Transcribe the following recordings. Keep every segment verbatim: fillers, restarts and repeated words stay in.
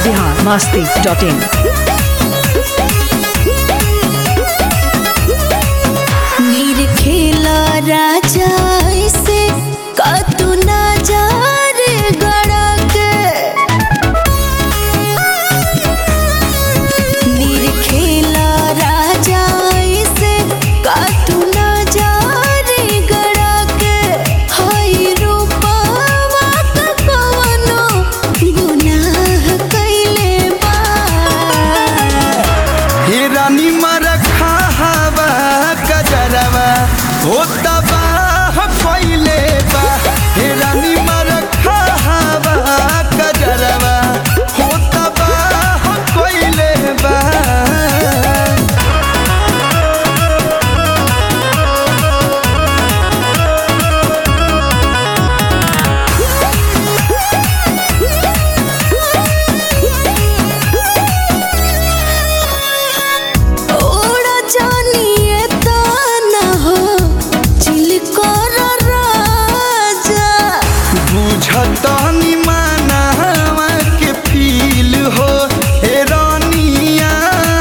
Bihar Masti dot इन। नीर खेला राजा ऐसे कतू ना जा रे गड़ा के। नीर खेला राजा ऐसे कतू ना जा रे गड़ा के। हाय रूपवा का कवनो गुनाह कइले बा। हे रानी मरखा हवा कजरवा हो तबाह फैले बा। हे रानी मरखा हवा कजरवा हो तबाह फैले बा। ओड़ा जानिए ताना हो चिलकोर राजा। बुझतनी मानवा के फील हो हे रानिया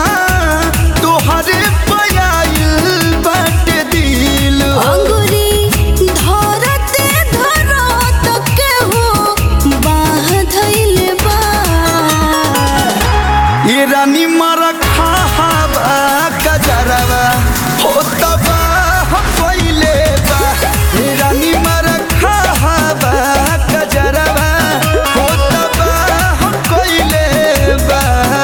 तोहरे पयाइल बाटे दिल हो। अंगुरी धरते धरत केहू बाह धइले बा। ये रानी मरखा हवा कजरवा हो तबाह फैले बा। ये रानी मरखा हवा कजरवा हो तबाह फैले बा।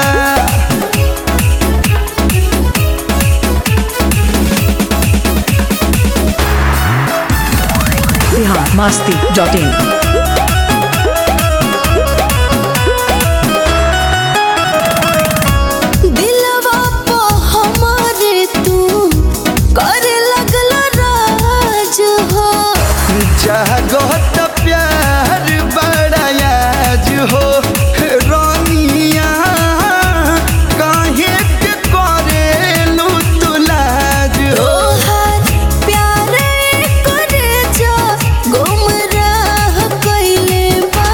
Bihar Masti dot in. दिलवा पे हमारे तू करे लगल राज हो। जगत प्यार बड़ा याज हो रानिया काहे के करेलू तू लाज हो। तोहार प्यारे करे जा गुमराह कइले बा।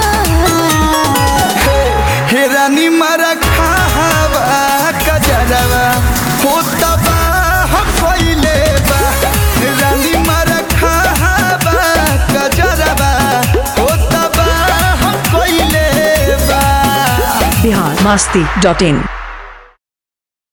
हे रानी मरखा हवा कजरवा हो तबाह फैले बा। हे रानी मरखा हवा कजरवा हो तबाह फैले बा। बिहार मस्ती डॉट इन।